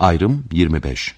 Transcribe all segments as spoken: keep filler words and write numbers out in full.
Ayrım yirmi beş.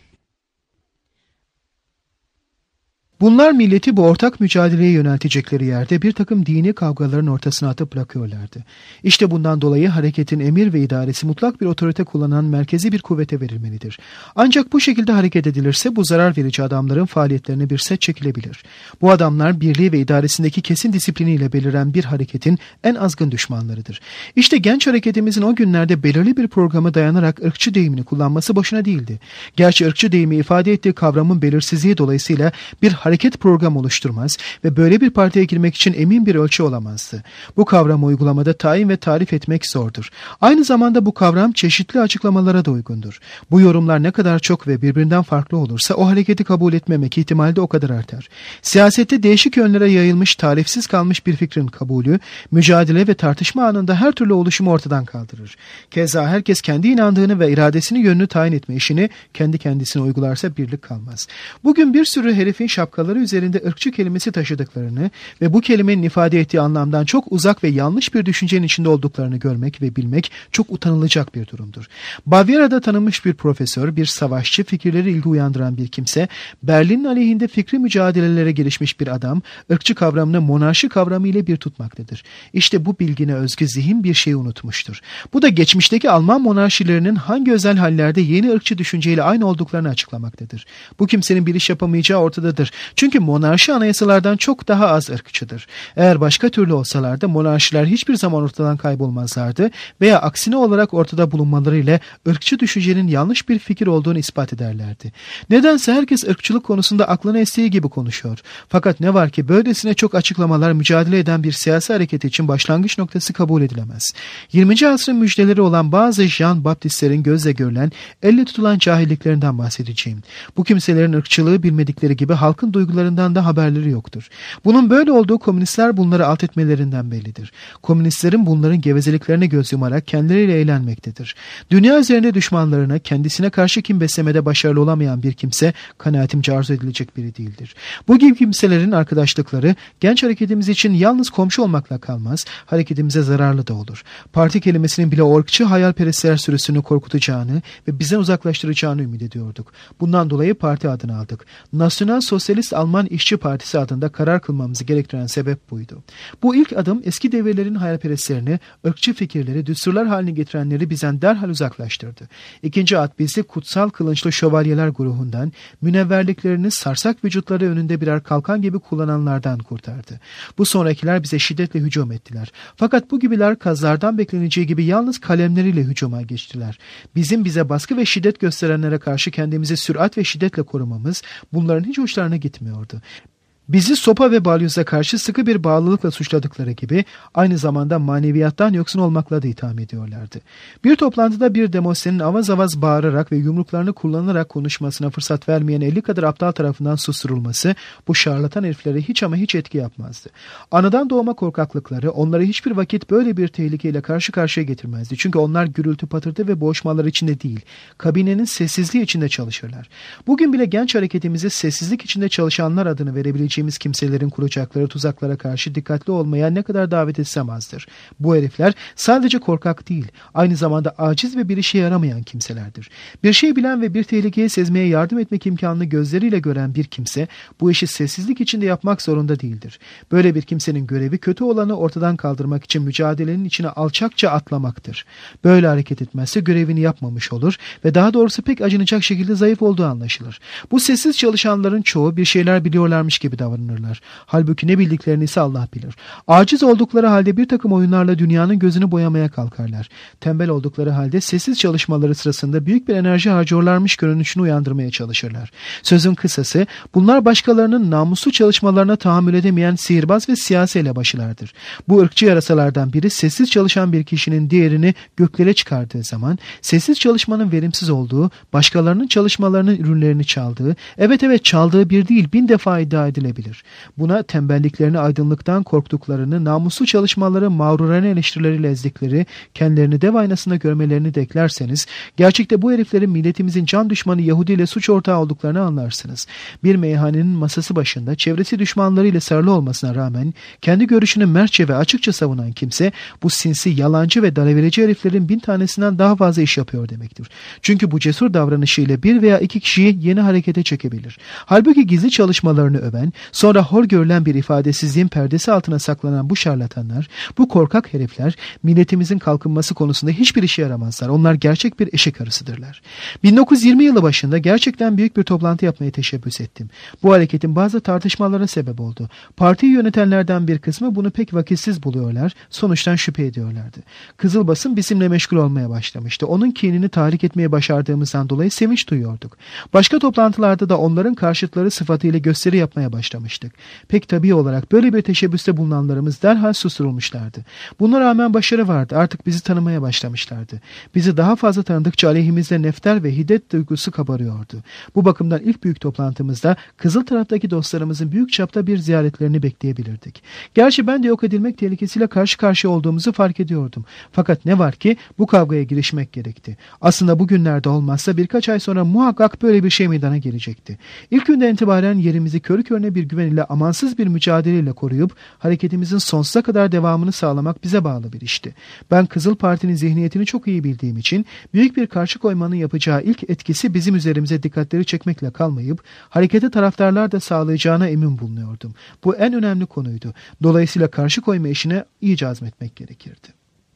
Bunlar milleti bu ortak mücadeleye yöneltecekleri yerde bir takım dini kavgaların ortasına atıp bırakıyorlardı. İşte bundan dolayı hareketin emir ve idaresi mutlak bir otorite kullanan merkezi bir kuvvete verilmelidir. Ancak bu şekilde hareket edilirse bu zarar verici adamların faaliyetlerine bir set çekilebilir. Bu adamlar birliği ve idaresindeki kesin disipliniyle beliren bir hareketin en azgın düşmanlarıdır. İşte genç hareketimizin o günlerde belirli bir programa dayanarak ırkçı deyimini kullanması boşuna değildi. Gerçi ırkçı deyimi ifade ettiği kavramın belirsizliği dolayısıyla bir hareket programı oluşturmaz ve böyle bir partiye girmek için emin bir ölçü olamazdı. Bu kavramı uygulamada tayin ve tarif etmek zordur. Aynı zamanda bu kavram çeşitli açıklamalara da uygundur. Bu yorumlar ne kadar çok ve birbirinden farklı olursa o hareketi kabul etmemek ihtimali de o kadar artar. Siyasette değişik yönlere yayılmış, tarifsiz kalmış bir fikrin kabulü, mücadele ve tartışma anında her türlü oluşumu ortadan kaldırır. Keza herkes kendi inandığını ve iradesini yönünü tayin etme işini kendi kendisine uygularsa birlik kalmaz. Bugün bir sürü herifin şapkaları üzerinde ırkçı kelimesi taşıdıklarını ve bu kelimenin ifade ettiği anlamdan çok uzak ve yanlış bir düşüncenin içinde olduklarını görmek ve bilmek çok utanılacak bir durumdur. Bavyera'da tanınmış bir profesör, bir savaşçı, fikirleri ilgi uyandıran bir kimse, Berlin'in aleyhinde fikri mücadelelere girişmiş bir adam, ırkçı kavramını monarşi kavramı ile bir tutmaktadır. İşte bu bilgine özgü zihin bir şeyi unutmuştur. Bu da geçmişteki Alman monarşilerinin hangi özel hallerde yeni ırkçı düşünceyle aynı olduklarını açıklamaktadır. Bu kimsenin bir iş yapamayacağı ortadadır. Çünkü monarşi anayasalardan çok daha az ırkçıdır. Eğer başka türlü olsalardı monarşiler hiçbir zaman ortadan kaybolmazlardı veya aksine olarak ortada bulunmaları ile ırkçı düşüncenin yanlış bir fikir olduğunu ispat ederlerdi. Nedense herkes ırkçılık konusunda aklına estiği gibi konuşuyor. Fakat ne var ki böylesine çok açıklamalar mücadele eden bir siyasi hareket için başlangıç noktası kabul edilemez. yirminci asrın müjdeleri olan bazı Jean Baptistlerin gözle görülen, elle tutulan cahilliklerinden bahsedeceğim. Bu kimselerin ırkçılığı bilmedikleri gibi halkın duygularından da haberleri yoktur. Bunun böyle olduğu komünistler bunları alt etmelerinden bellidir. Komünistlerin bunların gevezeliklerine göz yumarak kendileriyle eğlenmektedir. Dünya üzerinde düşmanlarına, kendisine karşı kin beslemede başarılı olamayan bir kimse kanaatimce arzu edilecek biri değildir. Bu gibi kimselerin arkadaşlıkları genç hareketimiz için yalnız komşu olmakla kalmaz, hareketimize zararlı da olur. Parti kelimesinin bile o ırkçı hayalperestler sürüsünü korkutacağını ve bizden uzaklaştıracağını ümit ediyorduk. Bundan dolayı parti adını aldık. Nasyonal Sosyalist Alman İşçi Partisi adında karar kılmamızı gerektiren sebep buydu. Bu ilk adım eski devirlerin hayalperestlerini, ırkçı fikirleri, düsturlar haline getirenleri bizden derhal uzaklaştırdı. İkinci ad bizi kutsal kılınçlı şövalyeler grubundan, münevverliklerini sarsak vücutları önünde birer kalkan gibi kullananlardan kurtardı. Bu sonrakiler bize şiddetle hücum ettiler. Fakat bu gibiler kazlardan bekleneceği gibi yalnız kalemleriyle hücuma geçtiler. Bizim bize baskı ve şiddet gösterenlere karşı kendimizi sürat ve şiddetle korumamız bunların hiç hoşlarına gitmiyordu. Bizi sopa ve balyoza karşı sıkı bir bağlılıkla suçladıkları gibi aynı zamanda maneviyattan yoksun olmakla da itham ediyorlardı. Bir toplantıda bir Demosthenes'in avaz avaz bağırarak ve yumruklarını kullanarak konuşmasına fırsat vermeyen elli kadar aptal tarafından susturulması bu şarlatan heriflere hiç ama hiç etki yapmazdı. Anadan doğma korkaklıkları onları hiçbir vakit böyle bir tehlikeyle karşı karşıya getirmezdi. Çünkü onlar gürültü patırtı ve boğuşmalar içinde değil, kabinenin sessizliği içinde çalışırlar. Bugün bile genç hareketimizi sessizlik içinde çalışanlar adını verebileceğimiz kimselerin kuracakları tuzaklara karşı dikkatli olmaya ne kadar davet etsem azdır. Bu herifler sadece korkak değil, aynı zamanda aciz ve bir işe yaramayan kimselerdir. Bir şey bilen ve bir tehlikeye sezmeye yardım etmek imkanını gözleriyle gören bir kimse bu işi sessizlik içinde yapmak zorunda değildir. Böyle bir kimsenin görevi kötü olanı ortadan kaldırmak için mücadelenin içine alçakça atlamaktır. Böyle hareket etmezse görevini yapmamış olur ve daha doğrusu pek acınacak şekilde zayıf olduğu anlaşılır. Bu sessiz çalışanların çoğu bir şeyler biliyorlarmış gibi davranırlar. Halbuki ne bildiklerini ise Allah bilir. Aciz oldukları halde bir takım oyunlarla dünyanın gözünü boyamaya kalkarlar. Tembel oldukları halde sessiz çalışmaları sırasında büyük bir enerji harcıyorlarmış görünüşünü uyandırmaya çalışırlar. Sözün kısası, bunlar başkalarının namuslu çalışmalarına tahammül edemeyen sihirbaz ve siyasi elebaşılardır. Bu ırkçı yarasalardan biri sessiz çalışan bir kişinin diğerini göklere çıkardığı zaman, sessiz çalışmanın verimsiz olduğu, başkalarının çalışmalarının ürünlerini çaldığı, evet evet çaldığı bir değil bin defa iddia edilebilir. denilebilir. Buna tembelliklerini aydınlıktan korktuklarını, namuslu çalışmaları mağrurane eleştirileriyle ezdikleri, kendilerini dev aynasında görmelerini de eklerseniz, gerçekte bu heriflerin milletimizin can düşmanı Yahudi ile suç ortağı olduklarını anlarsınız. Bir meyhanenin masası başında çevresi düşmanlarıyla sarılı olmasına rağmen kendi görüşünü mertçe ve açıkça savunan kimse bu sinsi, yalancı ve dalaverici heriflerin bin tanesinden daha fazla iş yapıyor demektir. Çünkü bu cesur davranışıyla bir veya iki kişiyi yeni harekete çekebilir. Halbuki gizli çalışmalarını öven, sonra hor görülen bir ifadesizliğin perdesi altına saklanan bu şarlatanlar, bu korkak herifler milletimizin kalkınması konusunda hiçbir işe yaramazlar. Onlar gerçek bir eşek arısıdırlar. bin dokuz yüz yirmi yılı başında gerçekten büyük bir toplantı yapmaya teşebbüs ettim. Bu hareketin bazı tartışmalara sebep oldu. Partiyi yönetenlerden bir kısmı bunu pek vakitsiz buluyorlar, sonuçtan şüphe ediyorlardı. Kızıl basın bizimle meşgul olmaya başlamıştı. Onun kinini tahrik etmeye başardığımızdan dolayı sevinç duyuyorduk. Başka toplantılarda da onların karşıtları sıfatıyla gösteri yapmaya başlamıştık. Pek tabii olarak böyle bir teşebbüste bulunanlarımız derhal susturulmuşlardı. Buna rağmen başarı vardı. Artık bizi tanımaya başlamışlardı. Bizi daha fazla tanıdıkça aleyhimizde nefter ve hiddet duygusu kabarıyordu. Bu bakımdan ilk büyük toplantımızda Kızıl taraftaki dostlarımızın büyük çapta bir ziyaretlerini bekleyebilirdik. Gerçi ben de yok edilmek tehlikesiyle karşı karşıya olduğumuzu fark ediyordum. Fakat ne var ki bu kavgaya girişmek gerekti. Aslında bugünlerde olmazsa birkaç ay sonra muhakkak böyle bir şey meydana gelecekti. İlk günden itibaren yerimizi körü körüne bir güven ile amansız bir mücadeleyle koruyup hareketimizin sonsuza kadar devamını sağlamak bize bağlı bir işti. Ben Kızıl Parti'nin zihniyetini çok iyi bildiğim için büyük bir karşı koymanın yapacağı ilk etkisi bizim üzerimize dikkatleri çekmekle kalmayıp harekete taraftarlar da sağlayacağına emin bulunuyordum. Bu en önemli konuydu. Dolayısıyla karşı koyma işine iyice azmetmek gerekirdi.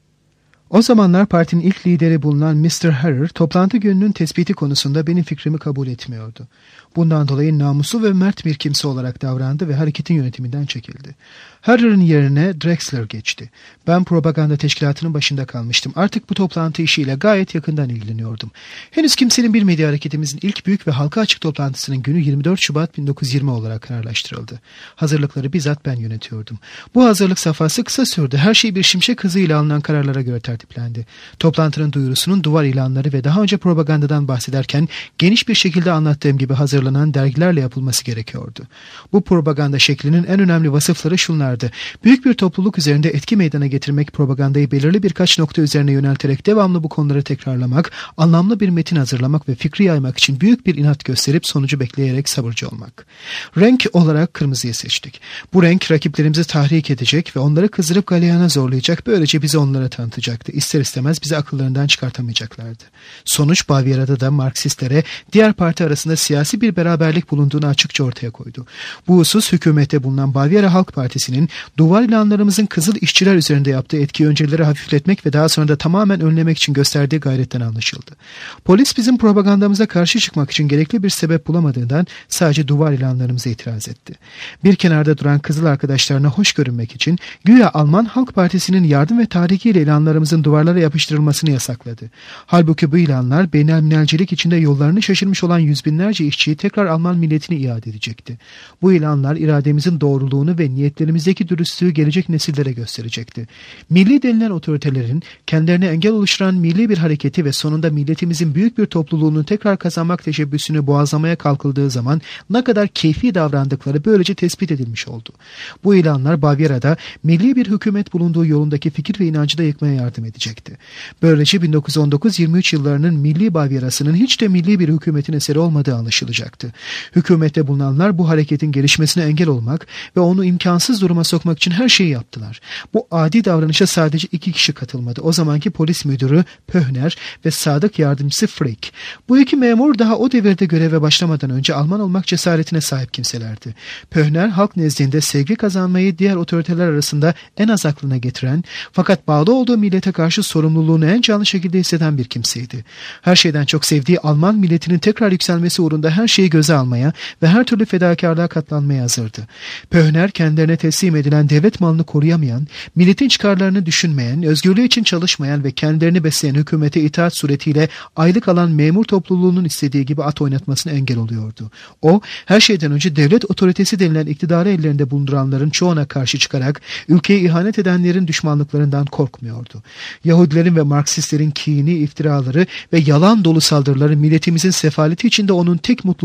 O zamanlar partinin ilk lideri bulunan mister Harrer, toplantı gününün tespiti konusunda benim fikrimi kabul etmiyordu. Bundan dolayı namuslu ve mert bir kimse olarak davrandı ve hareketin yönetiminden çekildi. Harrer'ın yerine Drexler geçti. Ben propaganda teşkilatının başında kalmıştım. Artık bu toplantı işiyle gayet yakından ilgileniyordum. Henüz kimsenin bilmediği hareketimizin ilk büyük ve halka açık toplantısının günü yirmi dört Şubat bin dokuz yüz yirmi olarak kararlaştırıldı. Hazırlıkları bizzat ben yönetiyordum. Bu hazırlık safhası kısa sürdü. Her şey bir şimşek hızıyla alınan kararlara göre tertiplendi. Toplantının duyurusunun duvar ilanları ve daha önce propagandadan bahsederken geniş bir şekilde anlattığım gibi hazırlanan dergilerle yapılması gerekiyordu. Bu propaganda şeklinin en önemli vasıfları şunlardı. Büyük bir topluluk üzerinde etki meydana getirmek, propagandayı belirli birkaç nokta üzerine yönelterek devamlı bu konuları tekrarlamak, anlamlı bir metin hazırlamak ve fikri yaymak için büyük bir inat gösterip sonucu bekleyerek sabırcı olmak. Renk olarak kırmızıyı seçtik. Bu renk rakiplerimizi tahrik edecek ve onları kızdırıp galeyana zorlayacak, böylece bizi onlara tanıtacaktı. İster istemez bizi akıllarından çıkartamayacaklardı. Sonuç Bavyera'da da Marksistlere diğer parti arasında siyasi bir beraberlik bulunduğunu açıkça ortaya koydu. Bu husus hükümette bulunan Bavyera Halk Partisi'nin duvar ilanlarımızın Kızıl işçiler üzerinde yaptığı etkiyi önceleri hafifletmek ve daha sonra da tamamen önlemek için gösterdiği gayretten anlaşıldı. Polis bizim propagandamıza karşı çıkmak için gerekli bir sebep bulamadığından sadece duvar ilanlarımıza itiraz etti. Bir kenarda duran Kızıl arkadaşlarına hoş görünmek için güya Alman Halk Partisi'nin yardım ve tahrikiyle ilanlarımızın duvarlara yapıştırılmasını yasakladı. Halbuki bu ilanlar beynelminelcilik içinde yollarını şaşırmış olan yüz binlerce işçiyi tekrar Alman milletine iade edecekti. Bu ilanlar irademizin doğruluğunu ve niyetlerimizdeki dürüstlüğü gelecek nesillere gösterecekti. Milli denilen otoritelerin kendilerine engel oluşturan milli bir hareketi ve sonunda milletimizin büyük bir topluluğunu tekrar kazanmak teşebbüsünü boğazlamaya kalkıldığı zaman ne kadar keyfi davrandıkları böylece tespit edilmiş oldu. Bu ilanlar Bavyera'da milli bir hükümet bulunduğu yolundaki fikir ve inancı da yıkmaya yardım edecekti. Böylece bin dokuz yüz on dokuz yirmi üç yıllarının milli Bavyera'sının hiç de milli bir hükümetin eseri olmadığı anlaşılacaktı. Hükümette bulunanlar bu hareketin gelişmesine engel olmak ve onu imkansız duruma sokmak için her şeyi yaptılar. Bu adi davranışa sadece iki kişi katılmadı. O zamanki polis müdürü Pöhner ve sadık yardımcısı Frick. Bu iki memur daha o devirde göreve başlamadan önce Alman olmak cesaretine sahip kimselerdi. Pöhner halk nezdinde sevgi kazanmayı diğer otoriteler arasında en az aklına getiren fakat bağlı olduğu millete karşı sorumluluğunu en canlı şekilde hisseden bir kimseydi. Her şeyden çok sevdiği Alman milletinin tekrar yükselmesi uğrunda her şeyi göze almaya ve her türlü fedakarlığa katlanmaya hazırdı. Pöhner kendilerine teslim edilen devlet malını koruyamayan, milletin çıkarlarını düşünmeyen, özgürlüğü için çalışmayan ve kendilerini besleyen hükümete itaat suretiyle aylık alan memur topluluğunun istediği gibi at oynatmasına engel oluyordu. O, her şeyden önce devlet otoritesi denilen iktidarı ellerinde bulunduranların çoğuna karşı çıkarak ülkeye ihanet edenlerin düşmanlıklarından korkmuyordu. Yahudilerin ve Marksistlerin kini, iftiraları ve yalan dolu saldırıları milletimizin sefaleti içinde onun tek mutluluğu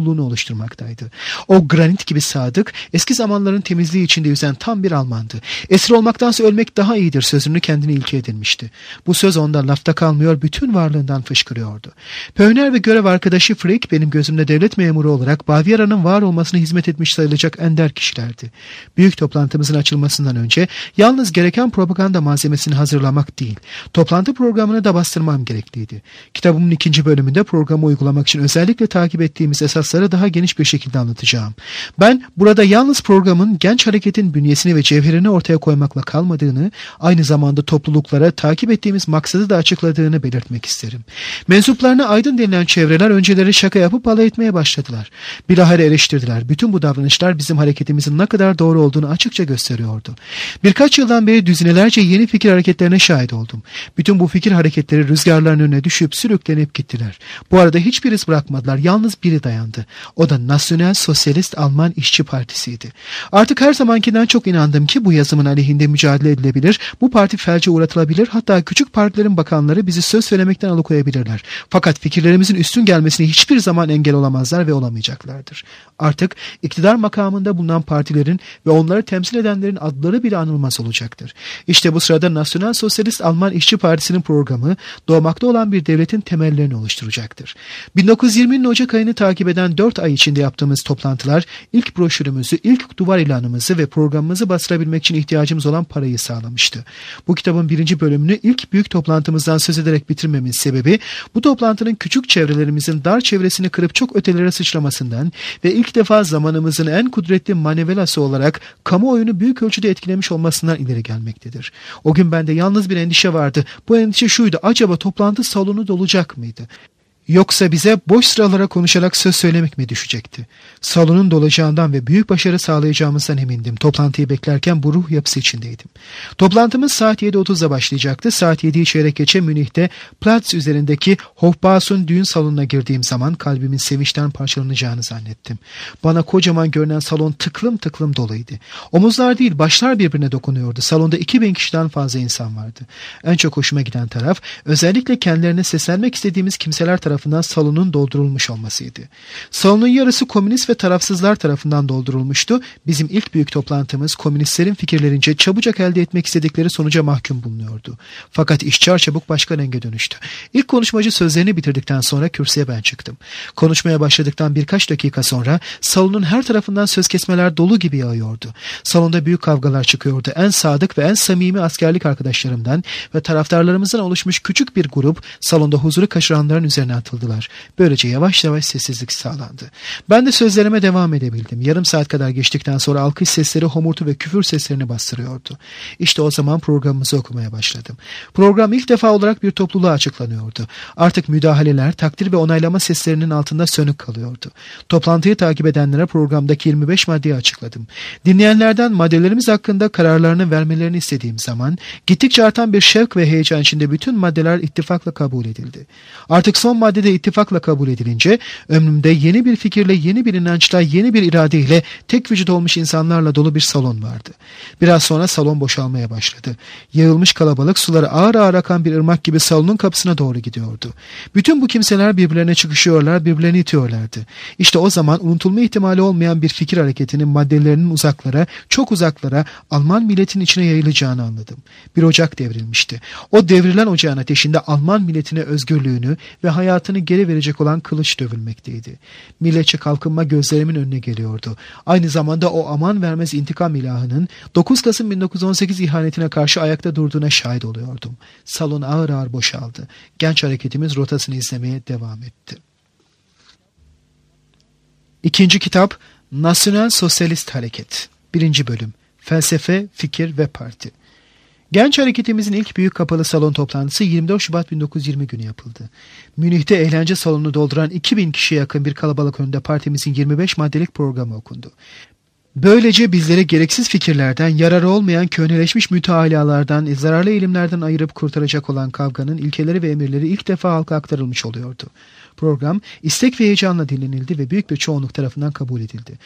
topluluğunu oluşturmaktaydı. O granit gibi sadık, eski zamanların temizliği içinde yüzen tam bir Almandı. Esir olmaktansa ölmek daha iyidir sözünü kendine ilke edinmişti. Bu söz ondan lafta kalmıyor, bütün varlığından fışkırıyordu. Pöhner ve görev arkadaşı Frick benim gözümde devlet memuru olarak Bavyera'nın var olmasına hizmet etmiş sayılacak ender kişilerdi. Büyük toplantımızın açılmasından önce yalnız gereken propaganda malzemesini hazırlamak değil, toplantı programını da bastırmam gerekliydi. Kitabımın ikinci bölümünde programı uygulamak için özellikle takip ettiğimiz esasları daha geniş bir şekilde anlatacağım. Ben burada yalnız programın genç hareketin bünyesini ve cevherini ortaya koymakla kalmadığını, aynı zamanda topluluklara takip ettiğimiz maksadı da açıkladığını belirtmek isterim. Mensuplarına aydın denilen çevreler önceleri şaka yapıp alay etmeye başladılar. Bilahare eleştirdiler. Bütün bu davranışlar bizim hareketimizin ne kadar doğru olduğunu açıkça gösteriyordu. Birkaç yıldan beri düzinelerce yeni fikir hareketlerine şahit oldum. Bütün bu fikir hareketleri rüzgarların önüne düşüp sürüklenip gittiler. Bu arada hiçbir iz bırakmadılar. Yalnız biri dayandı. O da Nasyonal Sosyalist Alman İşçi Partisi'ydi. Artık her zamankinden çok inandım ki bu yazımın aleyhinde mücadele edilebilir, bu parti felce uğratılabilir, hatta küçük partilerin bakanları bizi söz söylemekten alıkoyabilirler. Fakat fikirlerimizin üstün gelmesine hiçbir zaman engel olamazlar ve olamayacaklardır. Artık iktidar makamında bulunan partilerin ve onları temsil edenlerin adları bile anılmaz olacaktır. İşte bu sırada Nasyonal Sosyalist Alman İşçi Partisi'nin programı doğmakta olan bir devletin temellerini oluşturacaktır. bin dokuz yüz yirminin Ocak ayını takip eden dört ay içinde yaptığımız toplantılar ilk broşürümüzü, ilk duvar ilanımızı ve programımızı bastırabilmek için ihtiyacımız olan parayı sağlamıştı. Bu kitabın birinci bölümünü ilk büyük toplantımızdan söz ederek bitirmemin sebebi bu toplantının küçük çevrelerimizin dar çevresini kırıp çok ötelere sıçramasından ve ilk defa zamanımızın en kudretli manevelası olarak kamuoyunu büyük ölçüde etkilemiş olmasından ileri gelmektedir. O gün bende yalnız bir endişe vardı. Bu endişe şuydu: acaba toplantı salonu dolacak mıydı? Yoksa bize boş sıralara konuşarak söz söylemek mi düşecekti? Salonun dolacağından ve büyük başarı sağlayacağımızdan emindim. Toplantıyı beklerken bu ruh yapısı içindeydim. Toplantımız saat yedi otuzda başlayacaktı. Saat yediyi çeyrek geçe Münih'te Platz üzerindeki Hofbauer'un düğün salonuna girdiğim zaman kalbimin sevinçten parçalanacağını zannettim. Bana kocaman görünen salon tıklım tıklım doluydu. Omuzlar değil, başlar birbirine dokunuyordu. Salonda iki bin kişiden fazla insan vardı. En çok hoşuma giden taraf, özellikle kendilerine seslenmek istediğimiz kimseler tarafından tarafından salonun doldurulmuş olmasıydı. Salonun yarısı komünist ve tarafsızlar tarafından doldurulmuştu. Bizim ilk büyük toplantımız komünistlerin fikirlerince çabucak elde etmek istedikleri sonuca mahkum bulunuyordu. Fakat iş çarçabuk başka renge dönüştü. İlk konuşmacı sözlerini bitirdikten sonra kürsüye ben çıktım. Konuşmaya başladıktan birkaç dakika sonra salonun her tarafından söz kesmeler dolu gibi yağıyordu. Salonda büyük kavgalar çıkıyordu. En sadık ve en samimi askerlik arkadaşlarımdan ve taraftarlarımızdan oluşmuş küçük bir grup salonda huzuru kaçıranların üzerine atıldılar. Böylece yavaş yavaş sessizlik sağlandı. Ben de sözlerime devam edebildim. Yarım saat kadar geçtikten sonra alkış sesleri homurtu ve küfür seslerini bastırıyordu. İşte o zaman programımızı okumaya başladım. Program ilk defa olarak bir topluluğa açıklanıyordu. Artık müdahaleler, takdir ve onaylama seslerinin altında sönük kalıyordu. Toplantıyı takip edenlere programdaki yirmi beş maddeyi açıkladım. Dinleyenlerden maddelerimiz hakkında kararlarını vermelerini istediğim zaman gittikçe artan bir şevk ve heyecan içinde bütün maddeler ittifakla kabul edildi. Artık son maddede ittifakla kabul edilince ömrümde yeni bir fikirle, yeni bir inançla, yeni bir iradeyle tek vücut olmuş insanlarla dolu bir salon vardı. Biraz sonra salon boşalmaya başladı. Yığılmış kalabalık suları ağır ağır akan bir ırmak gibi salonun kapısına doğru gidiyordu. Bütün bu kimseler birbirlerine çıkışıyorlar, birbirlerini itiyorlardı. İşte o zaman unutulma ihtimali olmayan bir fikir hareketinin maddelerinin uzaklara, çok uzaklara Alman milletinin içine yayılacağını anladım. Bir ocak devrilmişti. O devrilen ocağın ateşinde Alman milletine özgürlüğünü ve hayatını geri verecek olan kılıç dövülmekteydi. Milletçe kalkınma gözlerimin önüne geliyordu. Aynı zamanda o aman vermez intikam ilahının dokuz Kasım bin dokuz yüz on sekiz ihanetine karşı ayakta durduğuna şahit oluyordum. Salon ağır ağır boşaldı. Genç hareketimiz rotasını izlemeye devam etti. İkinci kitap Nasyonal Sosyalist Hareket. Birinci bölüm Felsefe, Fikir ve Parti. Genç hareketimizin ilk büyük kapalı salon toplantısı yirmi dört Şubat bin dokuz yüz yirmi günü yapıldı. Münih'te eğlence salonunu dolduran iki bin kişiye yakın bir kalabalık önünde partimizin yirmi beş maddelik programı okundu. Böylece bizlere gereksiz fikirlerden, yararı olmayan köhneleşmiş mütealalardan, zararlı eğilimlerden ayırıp kurtaracak olan kavganın ilkeleri ve emirleri ilk defa halka aktarılmış oluyordu. Program istek ve heyecanla dinlenildi ve büyük bir çoğunluk tarafından kabul edildi.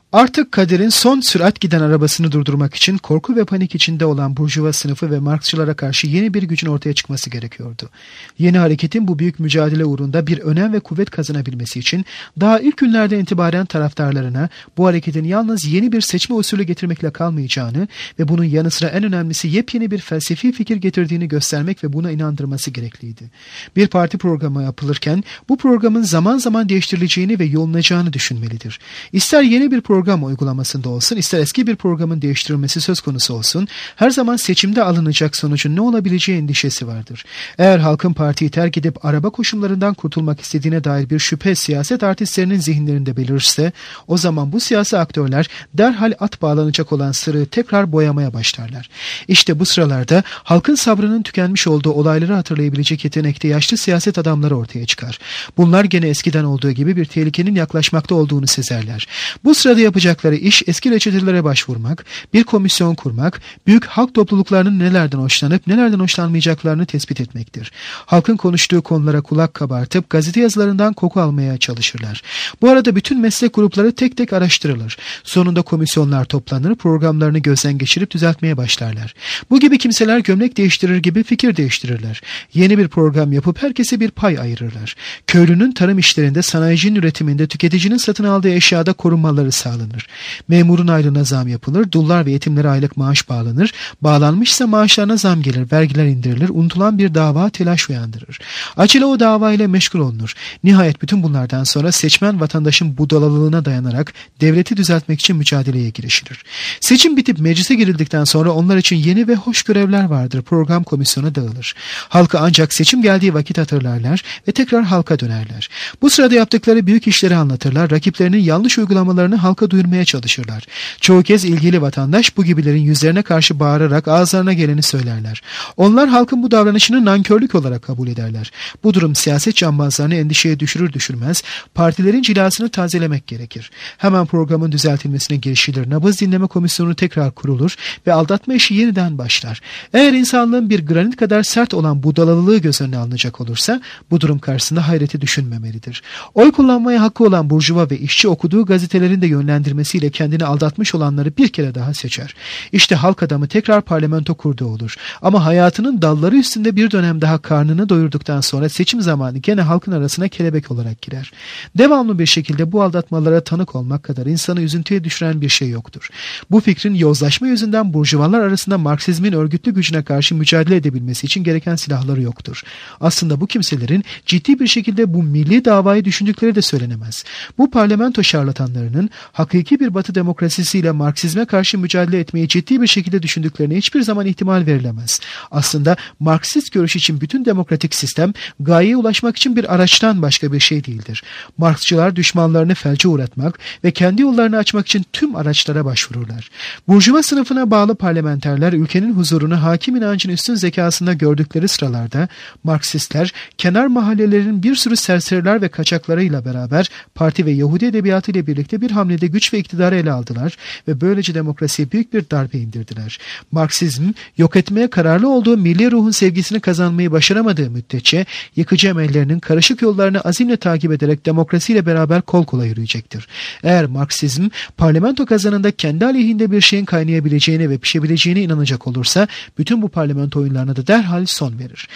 Artık kaderin son sürat giden arabasını durdurmak için korku ve panik içinde olan burjuva sınıfı ve Marksçılara karşı yeni bir gücün ortaya çıkması gerekiyordu. Yeni hareketin bu büyük mücadele uğrunda bir önem ve kuvvet kazanabilmesi için daha ilk günlerden itibaren taraftarlarına bu hareketin yalnız yeni bir seçme usulü getirmekle kalmayacağını ve bunun yanı sıra en önemlisi yepyeni bir felsefi fikir getirdiğini göstermek ve buna inandırması gerekliydi. Bir parti programı yapılırken bu programın zaman zaman değiştirileceğini ve yolunacağını düşünmelidir. İster yeni bir program program uygulamasında olsun, ister eski bir programın değiştirilmesi söz konusu olsun, her zaman seçimde alınacak sonucun ne olabileceği endişesi vardır. Eğer halkın partiyi terk edip araba koşullarından kurtulmak istediğine dair bir şüphe siyaset artistlerinin zihinlerinde belirirse, o zaman bu siyasi aktörler derhal at bağlanacak olan sırığı tekrar boyamaya başlarlar. İşte bu sıralarda halkın sabrının tükenmiş olduğu olayları hatırlayabilecek yetenekte yaşlı siyaset adamları ortaya çıkar. Bunlar gene eskiden olduğu gibi bir tehlikenin yaklaşmakta olduğunu sezerler. Bu sırada yapacakları iş eski reçetelere başvurmak, bir komisyon kurmak, büyük halk topluluklarının nelerden hoşlanıp nelerden hoşlanmayacaklarını tespit etmektir. Halkın konuştuğu konulara kulak kabartıp gazete yazılarından koku almaya çalışırlar. Bu arada bütün meslek grupları tek tek araştırılır. Sonunda komisyonlar toplanır, programlarını gözden geçirip düzeltmeye başlarlar. Bu gibi kimseler gömlek değiştirir gibi fikir değiştirirler. Yeni bir program yapıp herkese bir pay ayırırlar. Köylünün tarım işlerinde, sanayicinin üretiminde, tüketicinin satın aldığı eşyada korunmaları sağlanır. Memurun aylığına zam yapılır, dullar ve yetimlere aylık maaş bağlanır, bağlanmışsa maaşlarına zam gelir, vergiler indirilir, unutulan bir dava telaş uyandırır. Acele o dava ile meşgul olunur. Nihayet bütün bunlardan sonra seçmen vatandaşın budalalılığına dayanarak devleti düzeltmek için mücadeleye girişilir. Seçim bitip meclise girildikten sonra onlar için yeni ve hoş görevler vardır. Program komisyonu dağılır. Halkı ancak seçim geldiği vakit hatırlarlar ve tekrar halka dönerler. Bu sırada yaptıkları büyük işleri anlatırlar, rakiplerinin yanlış uygulamalarını halka duyurmaya çalışırlar. Çoğu kez ilgili vatandaş bu gibilerin yüzlerine karşı bağırarak ağızlarına geleni söylerler. Onlar halkın bu davranışını nankörlük olarak kabul ederler. Bu durum siyaset cambazlarını endişeye düşürür düşürmez partilerin cilasını tazelemek gerekir. Hemen programın düzeltilmesine girişilir. Nabız dinleme komisyonu tekrar kurulur ve aldatma işi yeniden başlar. Eğer insanlığın bir granit kadar sert olan budalalılığı göz önüne alınacak olursa bu durum karşısında hayreti düşünmemelidir. Oy kullanmaya hakkı olan burjuva ve işçi okuduğu gazetelerin de yönlendirmesiyle kendini aldatmış olanları bir kere daha seçer. İşte halk adamı tekrar parlamento kurduğu olur. Ama hayatının dalları üstünde bir dönem daha karnını doyurduktan sonra seçim zamanı gene halkın arasına kelebek olarak girer. Devamlı bir şekilde bu aldatmalara tanık olmak kadar insanı üzüntüye düşüren bir şey yoktur. Bu fikrin yozlaşma yüzünden burjuvalar arasında Marksizmin örgütlü gücüne karşı mücadele edebilmesi için gereken silahları yoktur. Aslında bu kimselerin ciddi bir şekilde bu milli davayı düşündükleri de söylenemez. Bu parlamento şarlatanlarının hakiki bir Batı demokrasisiyle Marksizme karşı mücadele etmeyi ciddi bir şekilde düşündüklerine hiçbir zaman ihtimal verilemez. Aslında Marksist görüş için bütün demokratik sistem gayeye ulaşmak için bir araçtan başka bir şey değildir. Marksçılar düşmanlarını felce uğratmak ve kendi yollarını açmak için tüm araçlara başvururlar. Burjuva sınıfına bağlı parlamenterler ülkenin huzurunu hakim inancın üstün zekasında gördükleri sıralarda Marksistler kenar mahallelerin bir sürü serseriler ve kaçaklarıyla beraber parti ve Yahudi edebiyatı ile birlikte bir hamlede güç ve iktidarı ele aldılar ve böylece demokrasiye büyük bir darbe indirdiler. Marksizm yok etmeye kararlı olduğu milli ruhun sevgisini kazanmayı başaramadığı müddetçe yıkıcı emellerinin karışık yollarını azimle takip ederek demokrasiyle beraber kol kola yürüyecektir. Eğer Marksizm parlamento kazanında kendi aleyhinde bir şeyin kaynayabileceğine ve pişebileceğine inanacak olursa bütün bu parlamento oyunlarına da derhal son verir.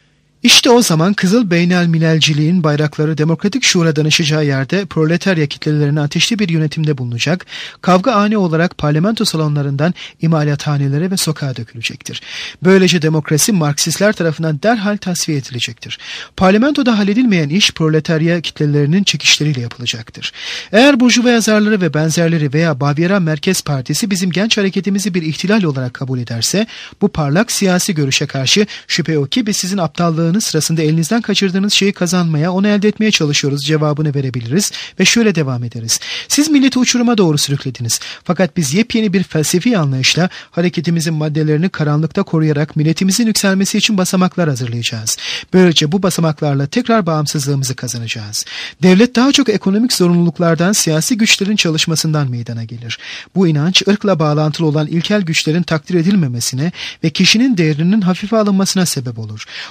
İşte o zaman Kızıl Beynelmilelciliğin bayrakları demokratik şuura danışacağı yerde proletarya kitlelerine ateşli bir yönetimde bulunacak, kavga ani olarak parlamento salonlarından imalathanelere ve sokağa dökülecektir. Böylece demokrasi Marksistler tarafından derhal tasfiye edilecektir. Parlamentoda halledilmeyen iş proletarya kitlelerinin çekişleriyle yapılacaktır. Eğer burjuva yazarları ve benzerleri veya Bavyera Merkez Partisi bizim genç hareketimizi bir ihtilal olarak kabul ederse, bu parlak siyasi görüşe karşı şüphe yok ki biz sizin aptallığınız sırasında elinizden kaçırdığınız şeyi kazanmaya, onu elde etmeye çalışıyoruz cevabını verebiliriz ve şöyle devam ederiz. Siz milleti uçuruma doğru sürüklediniz. Fakat biz yepyeni bir felsefi anlayışla hareketimizin maddelerini karanlıkta koruyarak milletimizin yükselmesi için basamaklar hazırlayacağız. Böylece bu basamaklarla tekrar bağımsızlığımızı kazanacağız. Devlet daha çok ekonomik zorunluluklardan, siyasi güçlerin çalışmasından meydana gelir. Bu inanç ırkla bağlantılı olan ilkel güçlerin takdir edilmemesine ve kişinin değerinin hafife alınmasına sebep olur. Uygarlık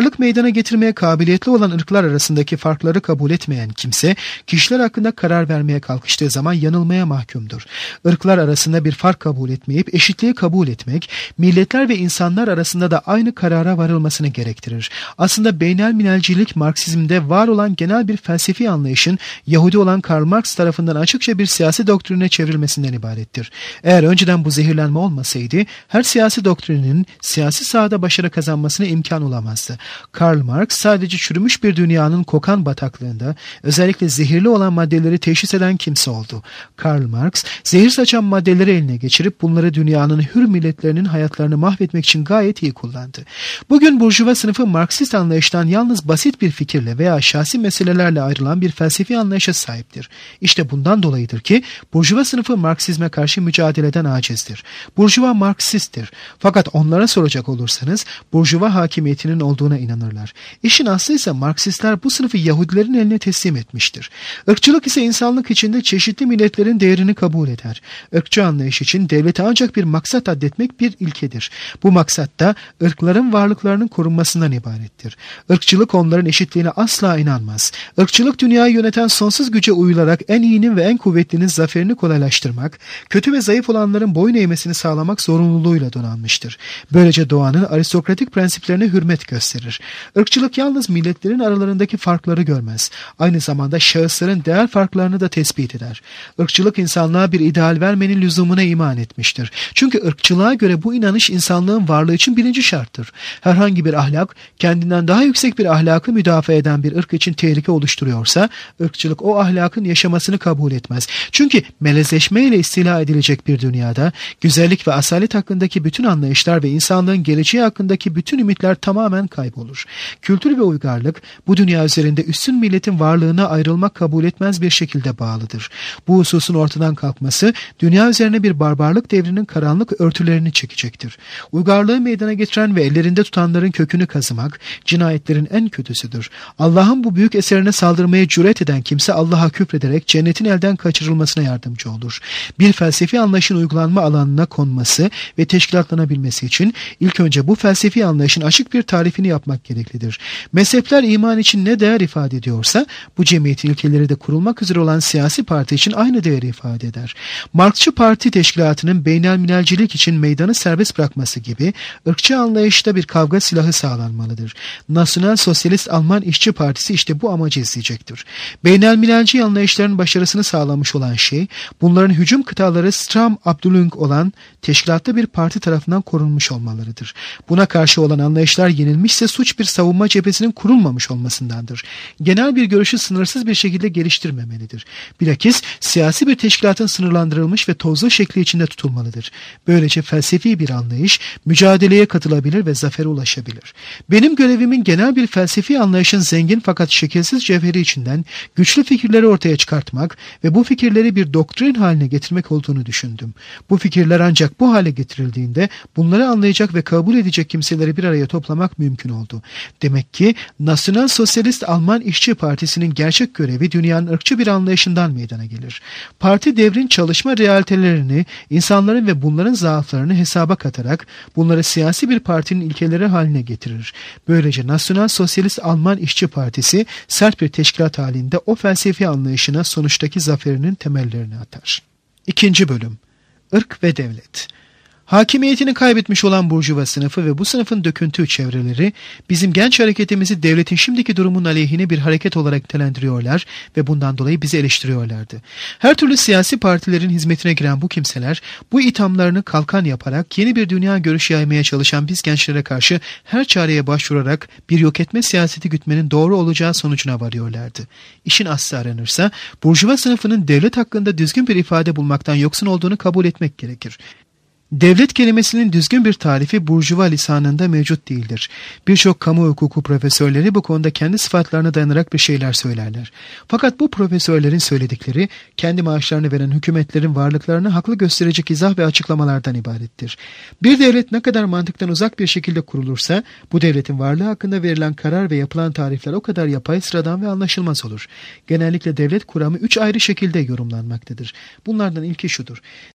Irkçılık meydana getirmeye kabiliyetli olan ırklar arasındaki farkları kabul etmeyen kimse, kişiler hakkında karar vermeye kalkıştığı zaman yanılmaya mahkumdur. Irklar arasında bir fark kabul etmeyip eşitliği kabul etmek, milletler ve insanlar arasında da aynı karara varılmasını gerektirir. Aslında beynelmilelcilik Marksizmde var olan genel bir felsefi anlayışın Yahudi olan Karl Marx tarafından açıkça bir siyasi doktrine çevrilmesinden ibarettir. Eğer önceden bu zehirlenme olmasaydı, her siyasi doktrinin siyasi sahada başarı kazanmasına imkan olamazdı. Karl Marx sadece çürümüş bir dünyanın kokan bataklığında özellikle zehirli olan maddeleri teşhis eden kimse oldu. Karl Marx, zehir saçan maddeleri eline geçirip bunları dünyanın hür milletlerinin hayatlarını mahvetmek için gayet iyi kullandı. Bugün burjuva sınıfı Marksist anlayıştan yalnız basit bir fikirle veya şahsi meselelerle ayrılan bir felsefi anlayışa sahiptir. İşte bundan dolayıdır ki burjuva sınıfı Marksizme karşı mücadeleden acizdir. Burjuva Marksisttir. Fakat onlara soracak olursanız burjuva hakimiyetinin olduğuna inanırlar. İşin aslı ise Marksistler bu sınıfı Yahudilerin eline teslim etmiştir. Irkçılık ise insanlık içinde çeşitli milletlerin değerini kabul eder. Irkçı anlayış için devlete ancak bir maksat addetmek bir ilkedir. Bu maksat da ırkların varlıklarının korunmasından ibarettir. Irkçılık onların eşitliğine asla inanmaz. Irkçılık dünyayı yöneten sonsuz güce uyularak en iyinin ve en kuvvetlinin zaferini kolaylaştırmak, kötü ve zayıf olanların boyun eğmesini sağlamak zorunluluğuyla donanmıştır. Böylece doğanın aristokratik prensiplerine hürmet gösterir. Irkçılık yalnız milletlerin aralarındaki farkları görmez. Aynı zamanda şahısların değer farklarını da tespit eder. Irkçılık insanlığa bir ideal vermenin lüzumuna iman etmiştir. Çünkü ırkçılığa göre bu inanış insanlığın varlığı için birinci şarttır. Herhangi bir ahlak kendinden daha yüksek bir ahlakı müdafaa eden bir ırk için tehlike oluşturuyorsa, ırkçılık o ahlakın yaşamasını kabul etmez. Çünkü melezleşme ile istila edilecek bir dünyada güzellik ve asalet hakkındaki bütün anlayışlar ve insanlığın geleceği hakkındaki bütün ümitler tamamen kaybolur. Kültür ve uygarlık bu dünya üzerinde üstün milletin varlığına ayrılmak kabul etmez bir şekilde bağlıdır. Bu hususun ortadan kalkması dünya üzerine bir barbarlık devrinin karanlık örtülerini çekecektir. Uygarlığı meydana getiren ve ellerinde tutanların kökünü kazımak cinayetlerin en kötüsüdür. Allah'ın bu büyük eserine saldırmaya cüret eden kimse Allah'a küfrederek cennetin elden kaçırılmasına yardımcı olur. Bir felsefi anlayışın uygulanma alanına konması ve teşkilatlanabilmesi için ilk önce bu felsefi anlayışın açık bir tarifini yapmak gereklidir. Mezhepler iman için ne değer ifade ediyorsa bu cemiyetin ilkeleri de kurulmak üzere olan siyasi parti için aynı değeri ifade eder. Marksçı Parti Teşkilatı'nın beynelmilelcilik için meydanı serbest bırakması gibi ırkçı anlayışta bir kavga silahı sağlanmalıdır. Nasyonal Sosyalist Alman İşçi Partisi işte bu amacı izleyecektir. Beynelmilelci anlayışların başarısını sağlamış olan şey, bunların hücum kıtaları Stram Abdülünk olan teşkilatlı bir parti tarafından korunmuş olmalarıdır. Buna karşı olan anlayışlar yenilmişse suç bir savunma cephesinin kurulmamış olmasındandır. Genel bir görüşü sınırsız bir şekilde geliştirmemelidir. Bilakis siyasi bir teşkilatın sınırlandırılmış ve tozlu şekli içinde tutulmalıdır. Böylece felsefi bir anlayış mücadeleye katılabilir ve zafere ulaşabilir. Benim görevimin genel bir felsefi anlayışın zengin fakat şekilsiz cevheri içinden güçlü fikirleri ortaya çıkartmak ve bu fikirleri bir doktrin haline getirmek olduğunu düşündüm. Bu fikirler ancak bu hale getirildiğinde bunları anlayacak ve kabul edecek kimseleri bir araya toplamak mümkün oldu. Demek ki Nasyonal Sosyalist Alman İşçi Partisi'nin gerçek görevi dünyanın ırkçı bir anlayışından meydana gelir. Parti devrin çalışma realitelerini, insanların ve bunların zaaflarını hesaba katarak bunları siyasi bir partinin ilkeleri haline getirir. Böylece Nasyonal Sosyalist Alman İşçi Partisi sert bir teşkilat halinde o felsefi anlayışına sonuçtaki zaferinin temellerini atar. İkinci bölüm. Irk ve devlet. Hakimiyetini kaybetmiş olan burjuva sınıfı ve bu sınıfın döküntü çevreleri bizim genç hareketimizi devletin şimdiki durumun aleyhine bir hareket olarak nitelendiriyorlar ve bundan dolayı bizi eleştiriyorlardı. Her türlü siyasi partilerin hizmetine giren bu kimseler bu ithamlarını kalkan yaparak yeni bir dünya görüşü yaymaya çalışan biz gençlere karşı her çareye başvurarak bir yok etme siyaseti gütmenin doğru olacağı sonucuna varıyorlardı. İşin aslı aranırsa burjuva sınıfının devlet hakkında düzgün bir ifade bulmaktan yoksun olduğunu kabul etmek gerekir. Devlet kelimesinin düzgün bir tarifi burjuva lisanında mevcut değildir. Birçok kamu hukuku profesörleri bu konuda kendi sıfatlarına dayanarak bir şeyler söylerler. Fakat bu profesörlerin söyledikleri kendi maaşlarını veren hükümetlerin varlıklarını haklı gösterecek izah ve açıklamalardan ibarettir. Bir devlet ne kadar mantıktan uzak bir şekilde kurulursa bu devletin varlığı hakkında verilen karar ve yapılan tarifler o kadar yapay, sıradan ve anlaşılmaz olur. Genellikle devlet kuramı üç ayrı şekilde yorumlanmaktadır. Bunlardan ilki şudur.